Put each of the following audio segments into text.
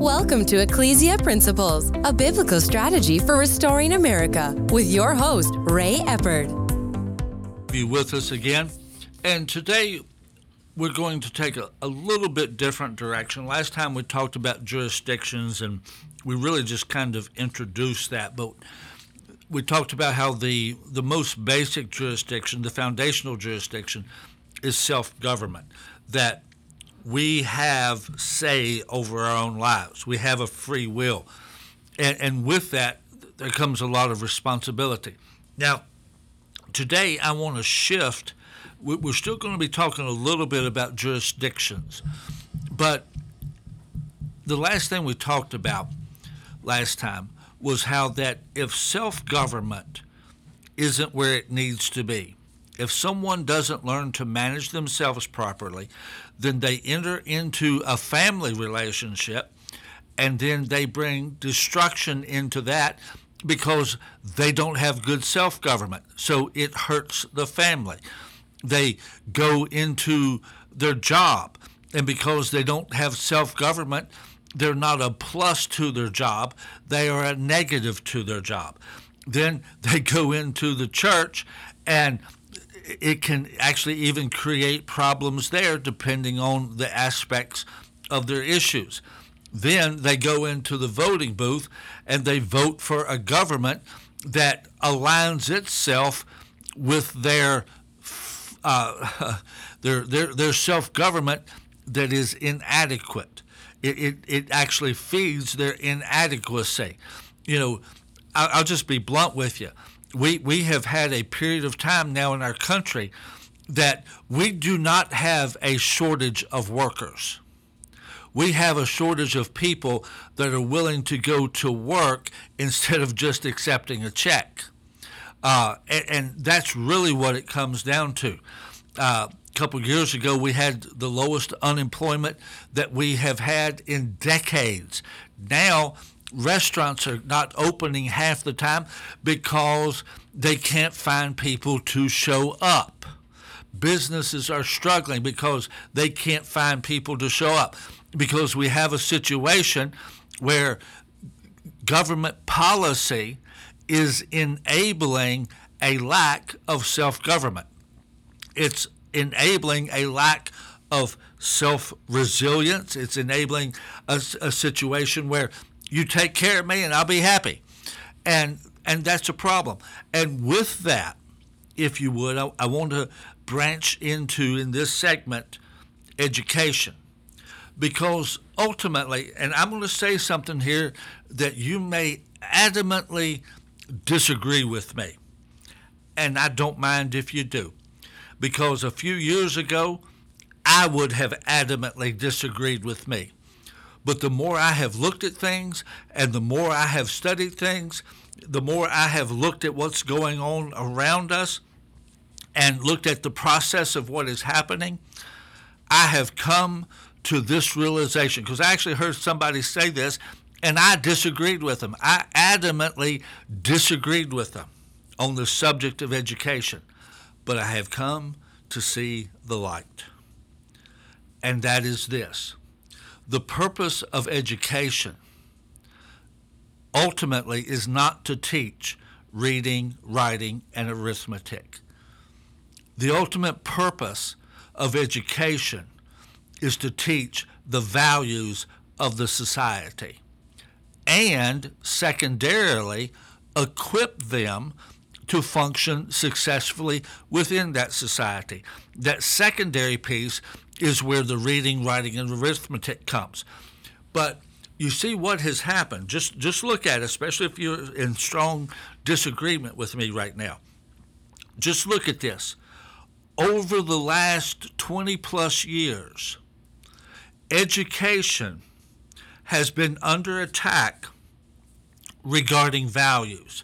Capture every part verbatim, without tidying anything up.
Welcome to Ecclesia Principles, a biblical strategy for restoring America, with your host, Ray Eppard. Be with us again, and today we're going to take a, a little bit different direction. Last time we talked about jurisdictions, and we really just kind of introduced that, but we talked about how the, the most basic jurisdiction, the foundational jurisdiction, is self-government, that we have say over our own lives. We have a free will. And, and with that, there comes a lot of responsibility. Now, today I want to shift. We're still going to be talking a little bit about jurisdictions. But the last thing we talked about last time was how that if self-government isn't where it needs to be, if someone doesn't learn to manage themselves properly, then they enter into a family relationship, and then they bring destruction into that because they don't have good self-government. So it hurts the family. They go into their job, and because they don't have self-government, they're not a plus to their job. They are a negative to their job. Then they go into the church, and it can actually even create problems there depending on the aspects of their issues. Then they go into the voting booth and they vote for a government that aligns itself with their uh, their their, their self-government that is inadequate. It, it it actually feeds their inadequacy. You know, I'll, I'll just be blunt with you. We we have had a period of time now in our country that we do not have a shortage of workers. We have a shortage of people that are willing to go to work instead of just accepting a check. Uh, and, and that's really what it comes down to. Uh, a couple of years ago, we had the lowest unemployment that we have had in decades. Now, restaurants are not opening half the time because they can't find people to show up. Businesses are struggling because they can't find people to show up, because we have a situation where government policy is enabling a lack of self-government. It's enabling a lack of self-resilience. It's enabling a, a situation where you take care of me and I'll be happy. And and that's a problem. And with that, if you would, I, I want to branch into, in this segment, education. Because ultimately, and I'm going to say something here that you may adamantly disagree with me. And I don't mind if you do. Because a few years ago, I would have adamantly disagreed with me. But the more I have looked at things and the more I have studied things, the more I have looked at what's going on around us and looked at the process of what is happening, I have come to this realization, because I actually heard somebody say this, and I disagreed with them. I adamantly disagreed with them on the subject of education. But I have come to see the light. And that is this. The purpose of education ultimately is not to teach reading, writing, and arithmetic. The ultimate purpose of education is to teach the values of the society and, secondarily, equip them to function successfully within that society. That secondary piece is where the reading, writing, and arithmetic comes. But you see what has happened. Just just look at it, especially if you're in strong disagreement with me right now. Just look at this. Over the last twenty plus years, education has been under attack regarding values.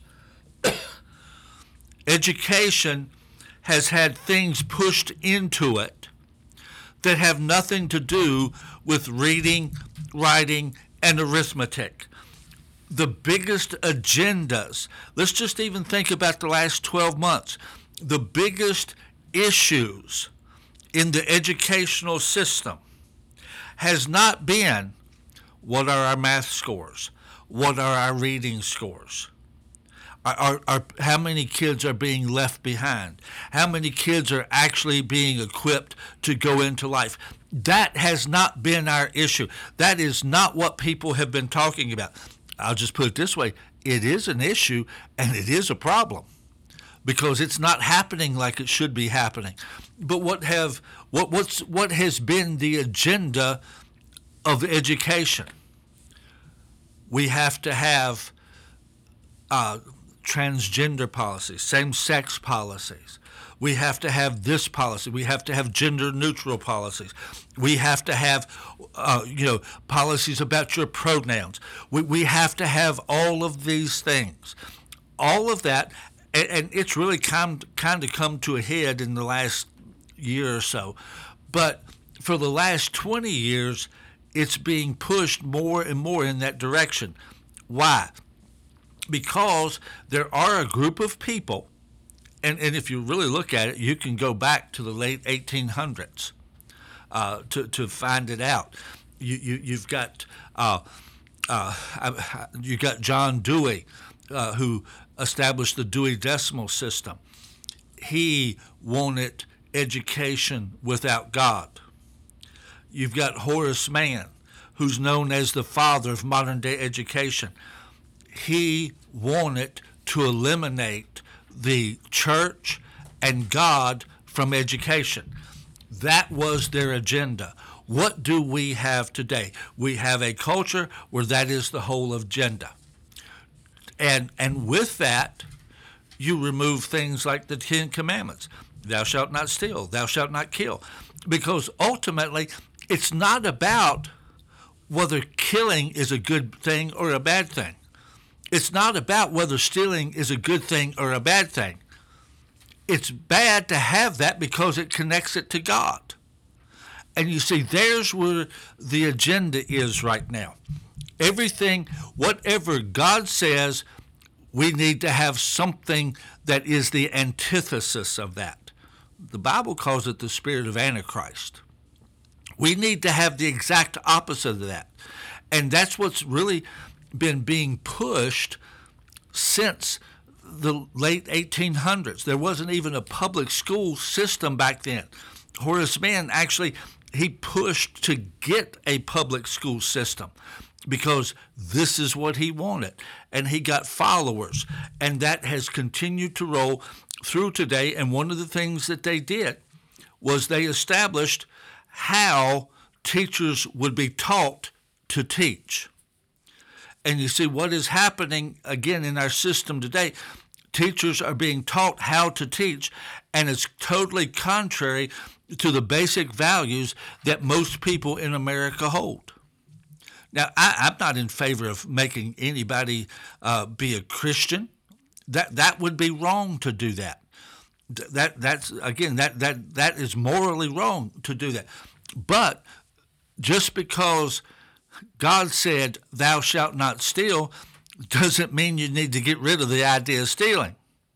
Education has had things pushed into it that have nothing to do with reading, writing, and arithmetic. The biggest agendas, let's just even think about the last twelve months, the biggest issues in the educational system has not been What are our math scores? What are our reading scores? Are, are, are, how many kids are being left behind? How many kids are actually being equipped to go into life? That has not been our issue. That is not what people have been talking about. I'll just put it this way. It is an issue and it is a problem because it's not happening like it should be happening. But what have what what's what has been the agenda of education? We have to have uh, transgender policies, same-sex policies. We have to have this policy. We have to have gender-neutral policies. We have to have, uh, you know, policies about your pronouns. We we have to have all of these things, all of that, and, and it's really kind kind of come to a head in the last year or so. But for the last twenty years, it's being pushed more and more in that direction. Why? Because there are a group of people, and, and if you really look at it, you can go back to the late eighteen hundreds uh, to, to find it out. You, you, you've got uh, uh, you got John Dewey, uh, who established the Dewey Decimal System. He wanted education without God. You've got Horace Mann, who's known as the father of modern-day education. He wanted to eliminate the church and God from education. That was their agenda. What do we have today? We have a culture where that is the whole agenda. And, and with that, you remove things like the Ten Commandments. Thou shalt not steal, thou shalt not kill. Because ultimately, it's not about whether killing is a good thing or a bad thing. It's not about whether stealing is a good thing or a bad thing. It's bad to have that because it connects it to God. And you see, there's where the agenda is right now. Everything, whatever God says, we need to have something that is the antithesis of that. The Bible calls it the spirit of Antichrist. We need to have the exact opposite of that. And that's what's really been being pushed since the late eighteen hundreds. There wasn't even a public school system back then. Horace Mann actually, he pushed to get a public school system because this is what he wanted. And he got followers. And that has continued to roll through today. And one of the things that they did was they established how teachers would be taught to teach. And you see what is happening again in our system today. Teachers are being taught how to teach, and it's totally contrary to the basic values that most people in America hold. Now, I, I'm not in favor of making anybody uh, be a Christian. That that would be wrong to do that. That that's again that that that is morally wrong to do that. But just because God said, thou shalt not steal, doesn't mean you need to get rid of the idea of stealing.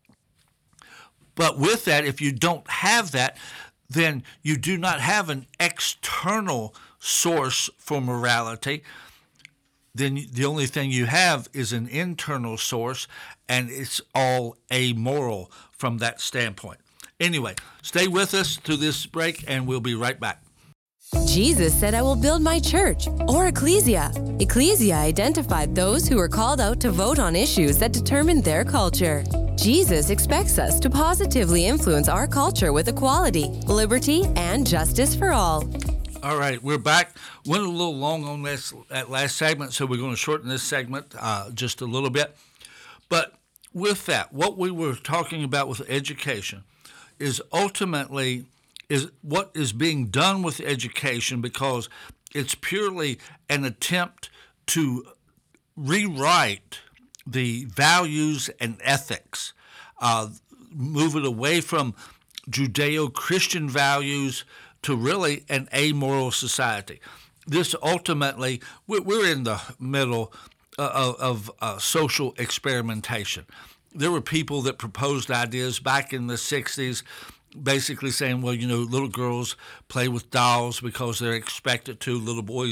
But with that, if you don't have that, then you do not have an external source for morality. Then the only thing you have is an internal source, and it's all amoral from that standpoint. Anyway, stay with us through this break, and we'll be right back. Jesus said, I will build my church, or ecclesia. Ecclesia identified those who were called out to vote on issues that determined their culture. Jesus expects us to positively influence our culture with equality, liberty, and justice for all. All right, we're back. Went a little long on this that last segment, so we're going to shorten this segment uh, just a little bit. But with that, what we were talking about with education is ultimately is what is being done with education, because it's purely an attempt to rewrite the values and ethics, uh, move it away from Judeo-Christian values to really an amoral society. This ultimately, we're in the middle of, of uh, social experimentation. There were people that proposed ideas back in the sixties, basically saying, well, you know, little girls play with dolls because they're expected to. Little boys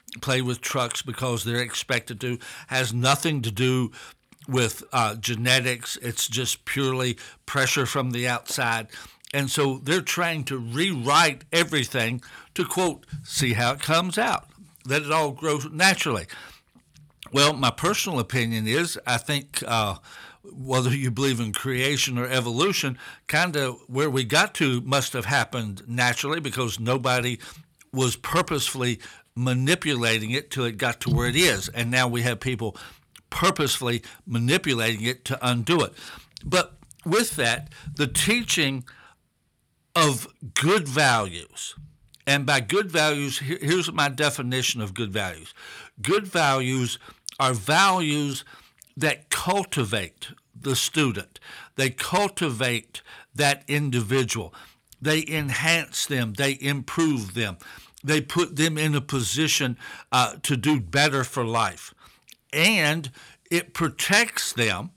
play with trucks because they're expected to, has nothing to do with uh, genetics. It's just purely pressure from the outside. And so they're trying to rewrite everything to, quote, see how it comes out, let it all grow naturally. Well, my personal opinion is I think uh, whether you believe in creation or evolution, kind of where we got to must have happened naturally because nobody was purposefully manipulating it till it got to where it is. And now we have people purposefully manipulating it to undo it. But with that, the teaching of good values, and by good values, here's my definition of good values. Good values are values that cultivate the student. They cultivate that individual. They enhance them. They improve them. They put them in a position uh, to do better for life. And it protects them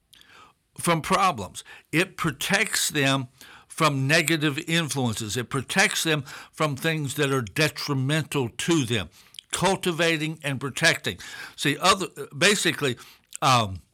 from problems. It protects them from negative influences. It protects them from things that are detrimental to them. Cultivating and protecting. See, other basically, um,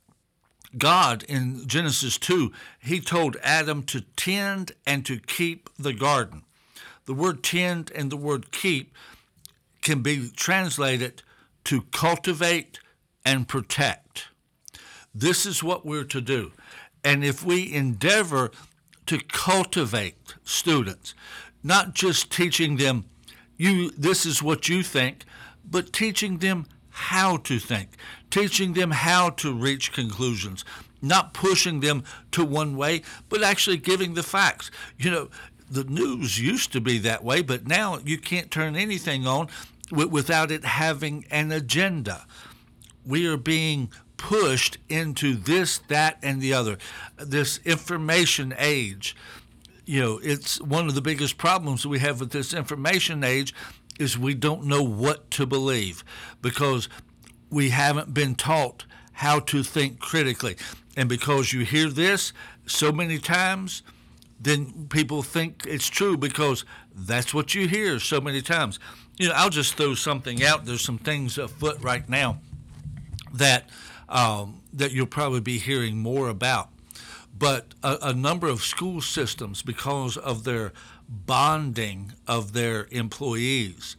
God in Genesis two, he told Adam to tend and to keep the garden. The word tend and the word keep can be translated to cultivate and protect. This is what we're to do. And if we endeavor to cultivate students, not just teaching them, you this is what you think, but teaching them how to think, teaching them how to reach conclusions, not pushing them to one way, but actually giving the facts. You know, the news used to be that way, but now you can't turn anything on w- without it having an agenda. We are being pushed into this, that, and the other. This information age, you know, it's one of the biggest problems we have with this information age is we don't know what to believe because we haven't been taught how to think critically. And because you hear this so many times, then people think it's true because that's what you hear so many times. You know, I'll just throw something out. There's some things afoot right now that um, that you'll probably be hearing more about. But a, a number of school systems, because of their bonding of their employees,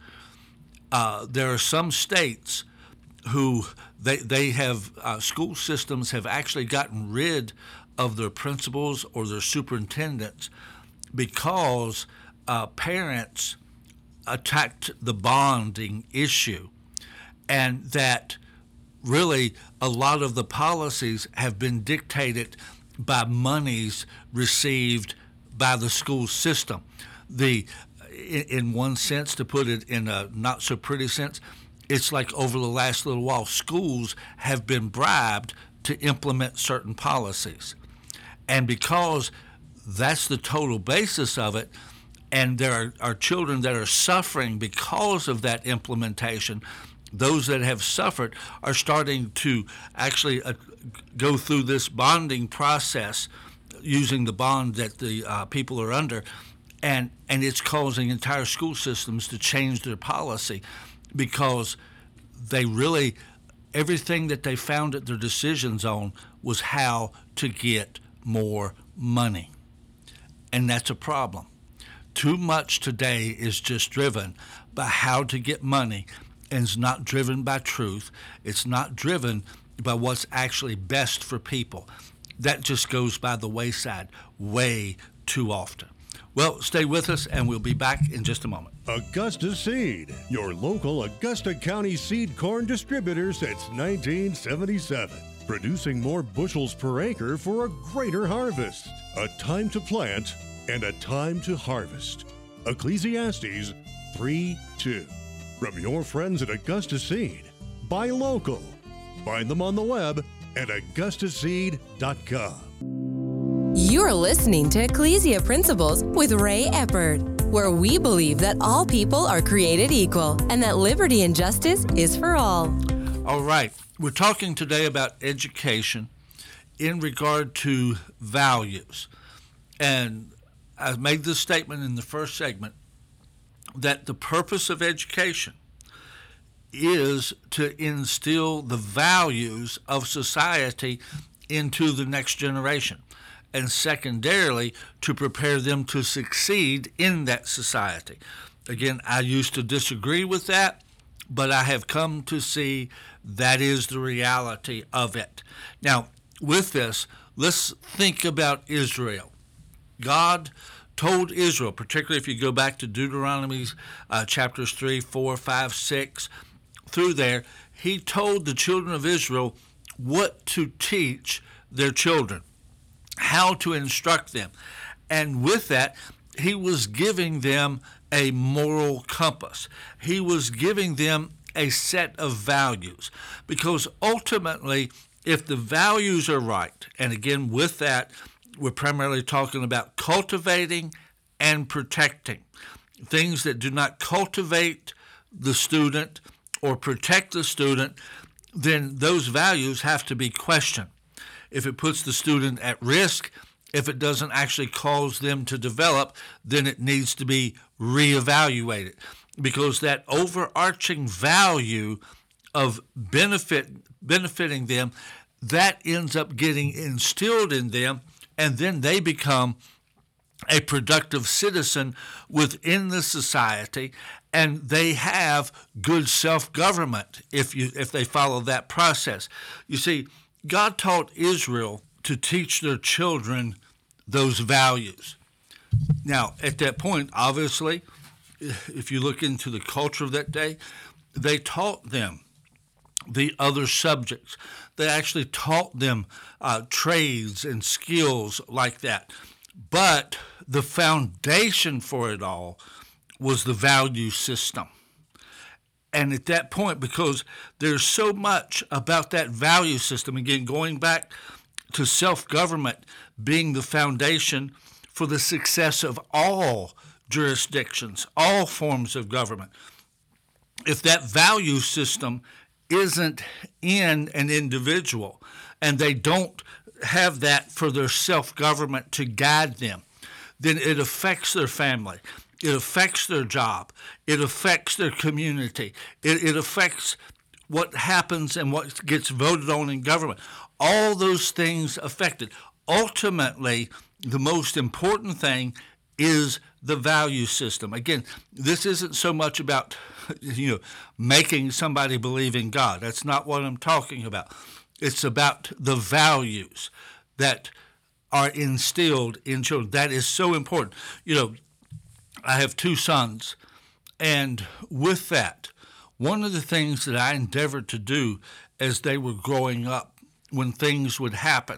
uh, there are some states who they they have uh, school systems have actually gotten rid of their principals or their superintendents because uh, parents attacked the bonding issue, and that really a lot of the policies have been dictated by monies received by the school system. The, in one sense, to put it in a not so pretty sense, it's like over the last little while, schools have been bribed to implement certain policies. And because that's the total basis of it, and there are, are children that are suffering because of that implementation, those that have suffered are starting to actually uh, go through this bonding process using the bond that the uh, people are under, and, and it's causing entire school systems to change their policy because they really, everything that they founded their decisions on was how to get more money. And that's a problem. Too much today is just driven by how to get money, and it's not driven by truth. It's not driven by what's actually best for people. That just goes by the wayside way too often. Well, stay with us, and we'll be back in just a moment. Augusta Seed, your local Augusta County seed corn distributor since nineteen seventy-seven. Producing more bushels per acre for a greater harvest. A time to plant and a time to harvest. Ecclesiastes three two. From your friends at Augusta Seed. Buy local. Find them on the web at augusta seed dot com. You're listening to Ecclesia Principles with Ray Eppard, where we believe that all people are created equal and that liberty and justice is for all. All right. We're talking today about education in regard to values. And I made this statement in the first segment that the purpose of education is to instill the values of society into the next generation, and secondarily, to prepare them to succeed in that society. Again, I used to disagree with that, but I have come to see that is the reality of it. Now, with this, let's think about Israel. God told Israel, particularly if you go back to Deuteronomy uh, chapters three, four, five, six, through there, he told the children of Israel what to teach their children, how to instruct them. And with that, he was giving them a moral compass. He was giving them a set of values. Because ultimately, if the values are right, and again, with that, we're primarily talking about cultivating and protecting. Things that do not cultivate the student or protect the student, then those values have to be questioned. If it puts the student at risk, if it doesn't actually cause them to develop, then it needs to be reevaluated, because that overarching value of benefit benefiting them, that ends up getting instilled in them, and then they become a productive citizen within the society, and they have good self-government if you if they follow that process. You see, God taught Israel to teach their children those values. Now, at that point, obviously, if you look into the culture of that day, they taught them the other subjects. They actually taught them uh, trades and skills like that. But the foundation for it all was the value system. And at that point, because there's so much about that value system, again, going back to self-government being the foundation for the success of all jurisdictions, all forms of government. If that value system isn't in an individual and they don't have that for their self-government to guide them, then it affects their family. It affects their job. It affects their community. It, it affects what happens and what gets voted on in government. All those things affected. Ultimately, the most important thing is the value system. Again, this isn't so much about, you know, making somebody believe in God. That's not what I'm talking about. It's about the values that are instilled in children. That is so important. You know, I have two sons, and with that, one of the things that I endeavored to do as they were growing up, when things would happen,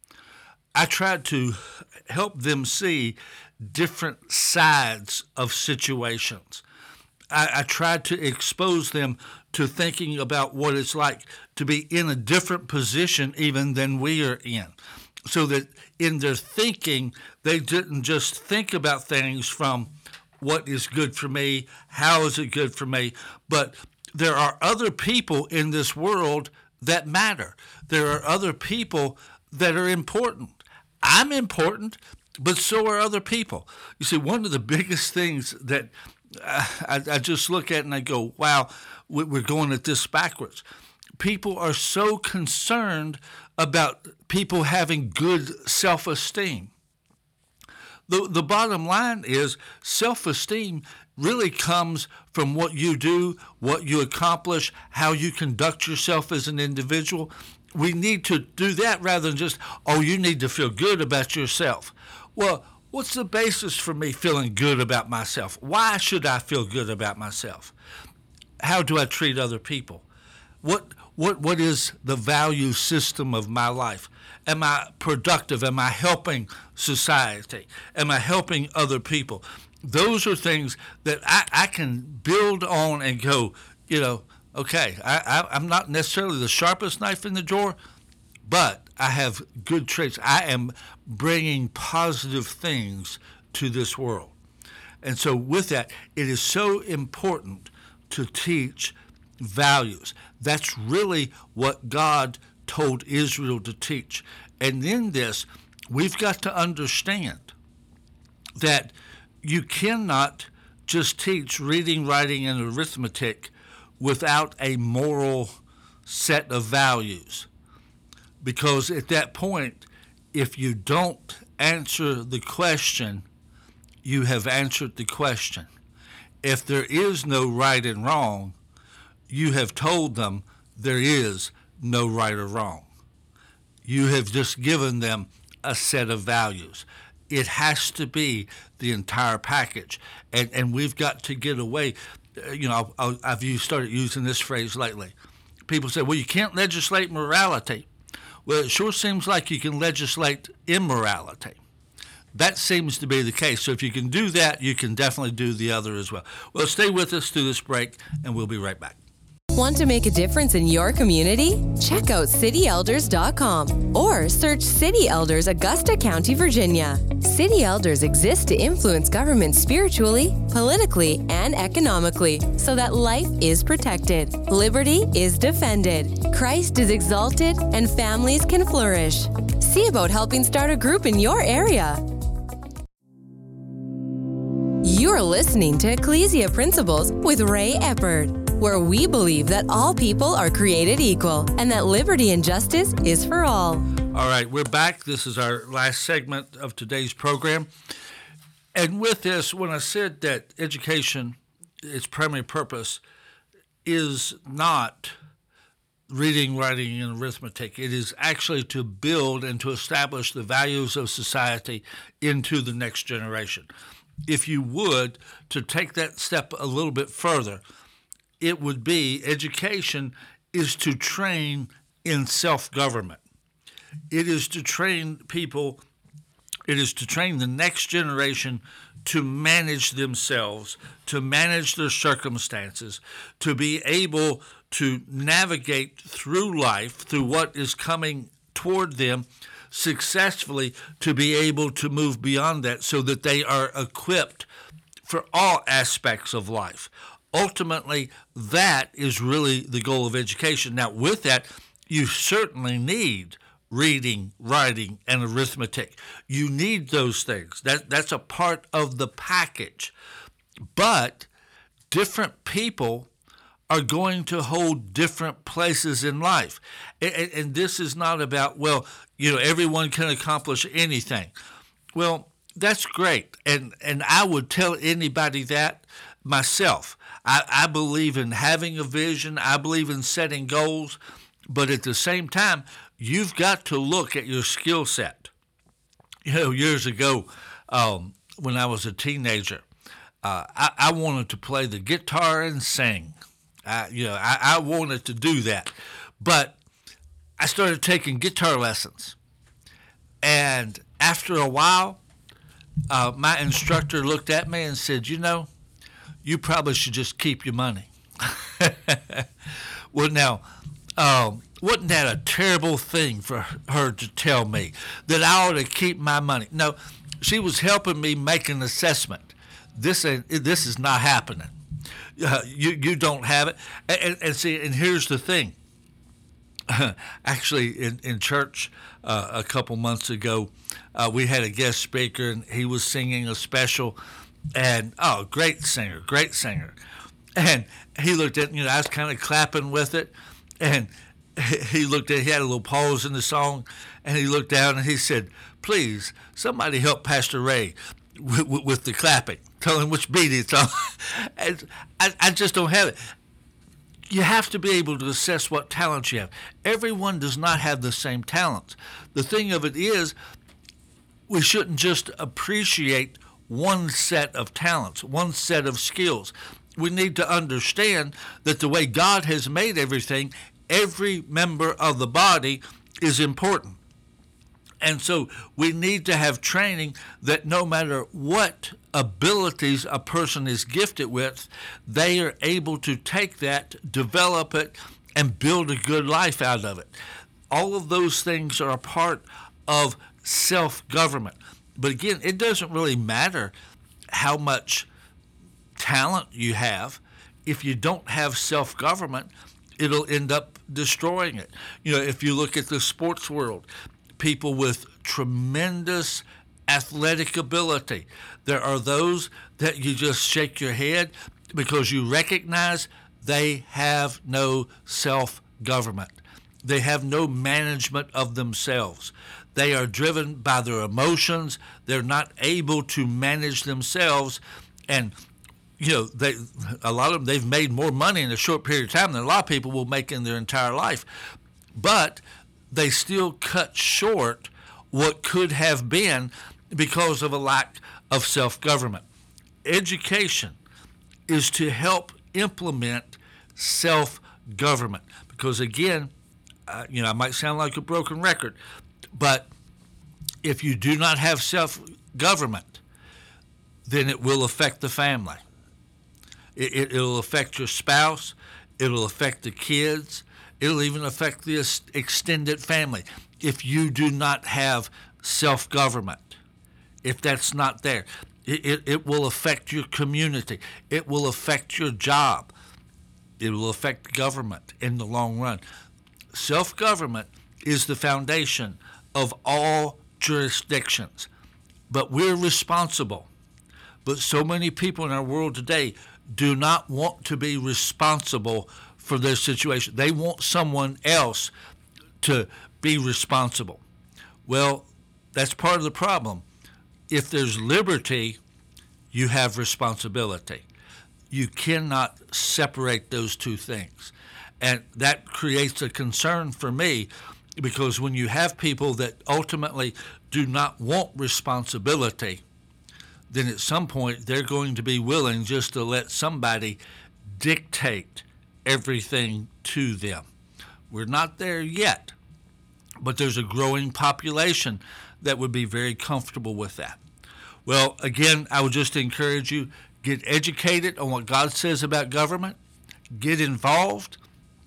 I tried to help them see different sides of situations. I, I tried to expose them to thinking about what it's like to be in a different position even than we are in, so that in their thinking, they didn't just think about things from what is good for me, how is it good for me, but there are other people in this world that matter. There are other people that are important. I'm important, but so are other people. You see, one of the biggest things that I, I just look at and I go, wow, we're going at this backwards. People are so concerned about people having good self-esteem. The, the bottom line is self-esteem really comes from what you do, what you accomplish, how you conduct yourself as an individual. We need to do that rather than just, oh, you need to feel good about yourself. Well, what's the basis for me feeling good about myself? Why should I feel good about myself? How do I treat other people? What what what is the value system of my life? Am I productive? Am I helping society? Am I helping other people? Those are things that I, I can build on and go, you know, okay, I, I, I'm not necessarily the sharpest knife in the drawer, but I have good traits. I am bringing positive things to this world. And so with that, it is so important to teach values. That's really what God told Israel to teach. And in this, we've got to understand that you cannot just teach reading, writing, and arithmetic without a moral set of values. Because at that point, if you don't answer the question, you have answered the question. If there is no right and wrong, you have told them there is no right or wrong. You have just given them a set of values. It has to be the entire package. And and we've got to get away. You know, I've, I've used, started using this phrase lately. People say, well, you can't legislate morality. Well, it sure seems like you can legislate immorality. That seems to be the case. So if you can do that, you can definitely do the other as well. Well, stay with us through this break, and we'll be right back. Want to make a difference in your community? Check out city elders dot com or search City Elders, Augusta County, Virginia. City Elders exist to influence government spiritually, politically, and economically so that life is protected, liberty is defended, Christ is exalted, and families can flourish. See about helping start a group in your area. You're listening to Ecclesia Principles with Ray Eppard, where we believe that all people are created equal and that liberty and justice is for all. All right, we're back. This is our last segment of today's program. And with this, when I said that education, its primary purpose is not reading, writing, and arithmetic. It is actually to build and to establish the values of society into the next generation. If you would, to take that step a little bit further, it would be education is to train in self-government. It is to train people, it is to train the next generation to manage themselves, to manage their circumstances, to be able to navigate through life, through what is coming toward them successfully, to be able to move beyond that so that they are equipped for all aspects of life. Ultimately, that is really the goal of education. Now, with that, you certainly need reading, writing, and arithmetic. You need those things. That, that's a part of the package. But different people are going to hold different places in life. And, and this is not about, well, you know, everyone can accomplish anything. Well, that's great. And, and I would tell anybody that myself. I, I believe in having a vision. I believe in setting goals. But at the same time, you've got to look at your skill set. You know, years ago, um, when I was a teenager, uh, I, I wanted to play the guitar and sing. I, you know, I, I wanted to do that. But I started taking guitar lessons. And after a while, uh, my instructor looked at me and said, you know, you probably should just keep your money. Well, now, um, wasn't that a terrible thing for her to tell me, that I ought to keep my money? No, she was helping me make an assessment. This ain't, this is not happening. Uh, you you don't have it. And, and, and see, and here's the thing. Actually, in, in church uh, a couple months ago, uh, we had a guest speaker, and he was singing a special. And, oh, great singer, great singer. And he looked at, you know, I was kind of clapping with it. And he looked at, he had a little pause in the song. And he looked down and he said, please, somebody help Pastor Ray with, with, with the clapping. Tell him which beat it's on. And I, I just don't have it. You have to be able to assess what talents you have. Everyone does not have the same talents. The thing of it is, we shouldn't just appreciate one set of talents, one set of skills. We need to understand that the way God has made everything, every member of the body is important. And so we need to have training that no matter what abilities a person is gifted with, they are able to take that, develop it, and build a good life out of it. All of those things are a part of self-government. But again, it doesn't really matter how much talent you have. If you don't have self-government, it'll end up destroying it. You know, if you look at the sports world, people with tremendous athletic ability, there are those that you just shake your head because you recognize they have no self-government. They have no management of themselves. They are driven by their emotions. They're not able to manage themselves. And, you know, they a lot of them, they've made more money in a short period of time than a lot of people will make in their entire life. But they still cut short what could have been because of a lack of self-government. Education is to help implement self-government. Because, again, uh, you know, I might sound like a broken record, but if you do not have self-government, then it will affect the family. It, it, it'll affect your spouse. It'll affect the kids. It'll even affect the extended family if you do not have self-government. If that's not there, it, it, it will affect your community. It will affect your job. It will affect government in the long run. Self-government is the foundation of all jurisdictions, but we're responsible. But so many people in our world today do not want to be responsible for their situation. They want someone else to be responsible. Well, that's part of the problem. If there's liberty, you have responsibility. You cannot separate those two things. And that creates a concern for me, because when you have people that ultimately do not want responsibility, then at some point they're going to be willing just to let somebody dictate everything to them. We're not there yet, but there's a growing population that would be very comfortable with that. Well, again, I would just encourage you, get educated on what God says about government, get involved,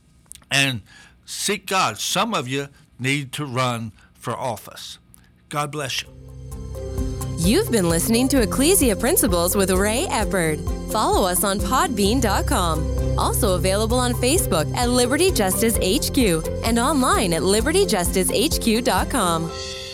and seek God. Some of you need to run for office. God bless you. You've been listening to Ecclesia Principles with Ray Eppard. Follow us on podbean dot com. Also available on Facebook at Liberty Justice H Q and online at liberty justice h q dot com.